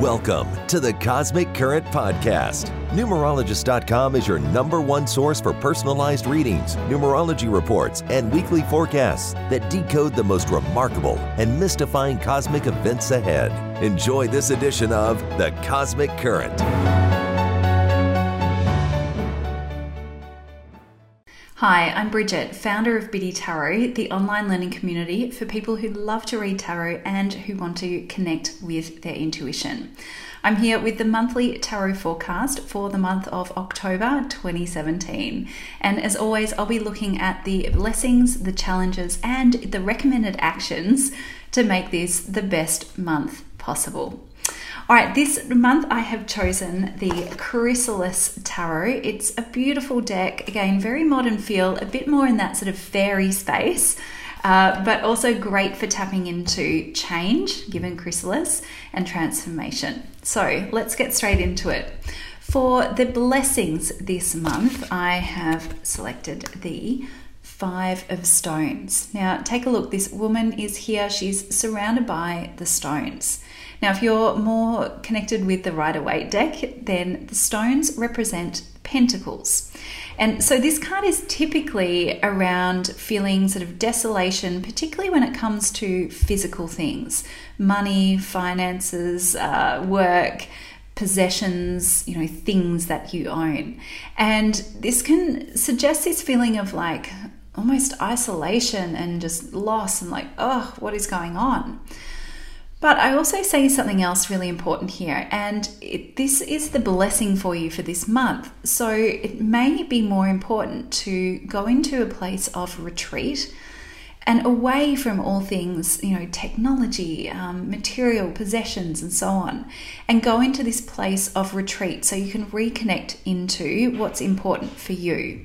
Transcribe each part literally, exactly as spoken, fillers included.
Welcome to the Cosmic Current Podcast. Numerologist dot com is your number one source for personalized readings, numerology reports, and weekly forecasts that decode the most remarkable and mystifying cosmic events ahead. Enjoy this edition of the Cosmic Current. Hi, I'm Bridget, founder of Biddy Tarot, the online learning community for people who love to read tarot and who want to connect with their intuition. I'm here with the monthly tarot forecast for the month of October twenty seventeen. And as always, I'll be looking at the blessings, the challenges, and the recommended actions to make this the best month possible. All right, this month I have chosen the Chrysalis Tarot. It's a beautiful deck, again, very modern feel, a bit more in that sort of fairy space, uh, but also great for tapping into change, given Chrysalis, and transformation. So let's get straight into it. For the blessings this month, I have selected the Five of Stones. Now, take a look. This woman is here. She's surrounded by the stones. Now, if you're more connected with the Rider-Waite deck, then the stones represent pentacles. And so this card is typically around feeling sort of desolation, particularly when it comes to physical things, money, finances, uh, work, possessions, you know, things that you own. And this can suggest this feeling of like almost isolation and just loss and like, oh, what is going on? But I also say something else really important here, and it, this is the blessing for you for this month. So it may be more important to go into a place of retreat and away from all things, you know, technology, um, material, possessions, and so on, and go into this place of retreat so you can reconnect into what's important for you.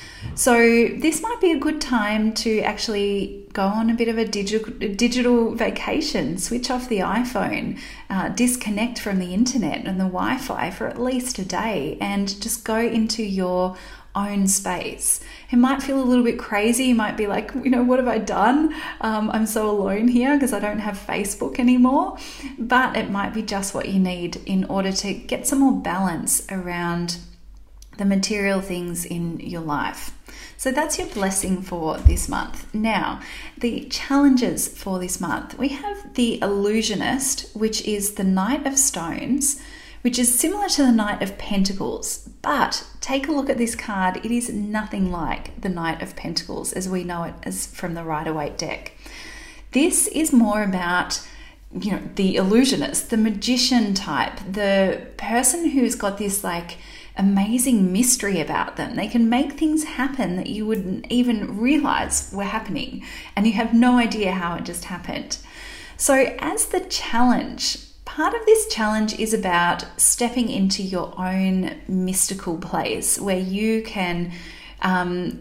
So this might be a good time to actually go on a bit of a digital digital vacation, switch off the iPhone, uh, disconnect from the internet and the Wi-Fi for at least a day, and just go into your own space. It might feel a little bit crazy. You might be like, you know, what have I done? Um, I'm so alone here because I don't have Facebook anymore. But it might be just what you need in order to get some more balance around the material things in your life. So that's your blessing for this month. Now, the challenges for this month. We have the Illusionist, which is the Knight of Stones, which is similar to the Knight of Pentacles. But take a look at this card. It is nothing like the Knight of Pentacles as we know it as from the Rider-Waite deck. This is more about, you know, the illusionist, the magician type, the person who's got this like amazing mystery about them. They can make things happen that you wouldn't even realize were happening, and you have no idea how it just happened. So as the challenge, part of this challenge is about stepping into your own mystical place where you can um,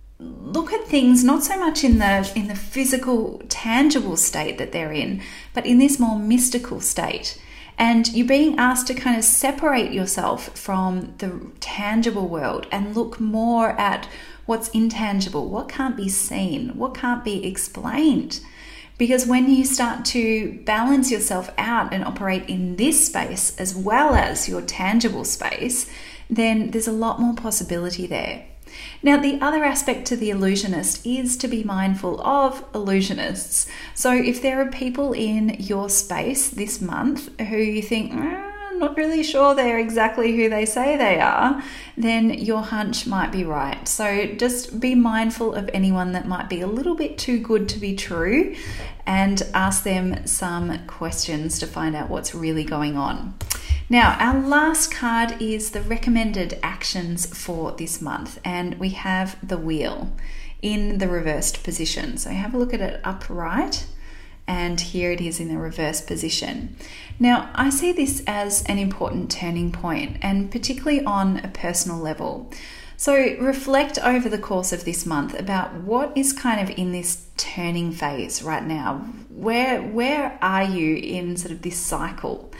look at things not so much in the in the physical, tangible state that they're in, but in this more mystical state. And you're being asked to kind of separate yourself from the tangible world and look more at what's intangible, what can't be seen, what can't be explained. Because when you start to balance yourself out and operate in this space as well as your tangible space, then there's a lot more possibility there. Now, the other aspect to the illusionist is to be mindful of illusionists. So if there are people in your space this month who you think, eh, I'm not really sure they're exactly who they say they are, then your hunch might be right. So just be mindful of anyone that might be a little bit too good to be true and ask them some questions to find out what's really going on. Now, our last card is the recommended actions for this month, and we have the Wheel in the reversed position. So have a look at it upright, and here it is in the reverse position. Now, I see this as an important turning point, and particularly on a personal level. So reflect over the course of this month about what is kind of in this turning phase right now. Where, where are you in sort of this cycle?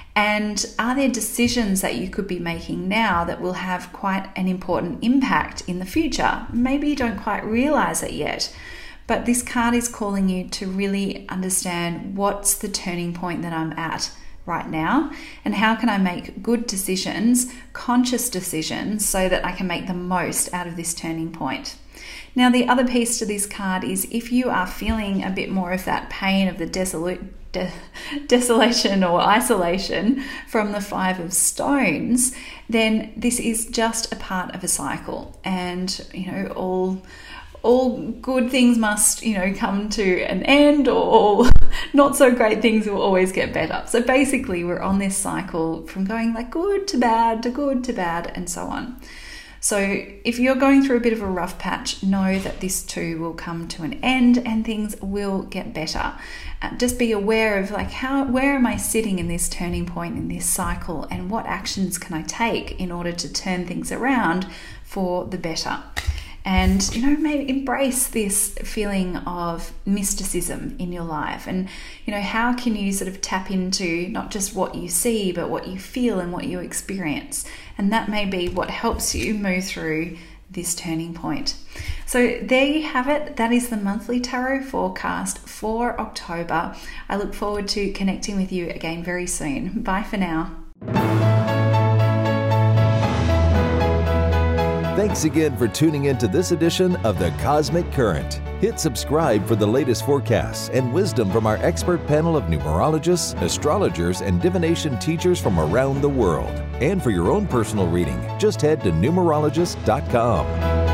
And are there decisions that you could be making now that will have quite an important impact in the future? Maybe you don't quite realize it yet, but this card is calling you to really understand what's the turning point that I'm at right now? And how can I make good decisions, conscious decisions, so that I can make the most out of this turning point? Now, the other piece to this card is if you are feeling a bit more of that pain of the desolate, de- desolation or isolation from the Five of Stones, then this is just a part of a cycle. And, you know, all all good things must, you know, come to an end, or all not so great things will always get better. So basically, we're on this cycle from going like good to bad to good to bad and so on. So if you're going through a bit of a rough patch, know that this too will come to an end and things will get better. Uh, just be aware of like how, where am I sitting in this turning point in this cycle, and what actions can I take in order to turn things around for the better. And, you know, maybe embrace this feeling of mysticism in your life. And, you know, how can you sort of tap into not just what you see, but what you feel and what you experience? And that may be what helps you move through this turning point. So there you have it. That is the monthly tarot forecast for October. I look forward to connecting with you again very soon. Bye for now. Thanks again for tuning in to this edition of The Cosmic Current. Hit subscribe for the latest forecasts and wisdom from our expert panel of numerologists, astrologers, and divination teachers from around the world. And for your own personal reading, just head to numerologist dot com.